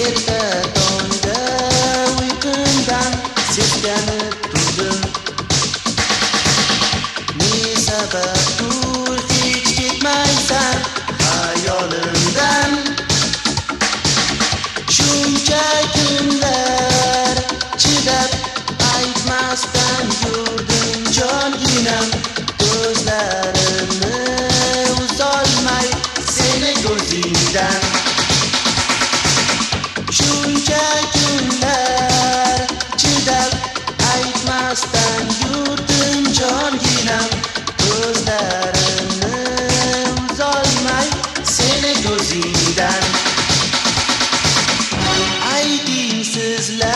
erta tongda uyqumdan seskanib turdim. Ne sababdir hech ketmaysan hayolimdan. Shuncha kunlar chidab aytmasdan yurdim jonginam. Ko'zlarimni uzolmay seni ko'zingdan. Shuncha kunlar chidab aytmasdan yurdim jonginam. Ko'zlarimni uzolmay seni ko'zingdan. Ayting sizlar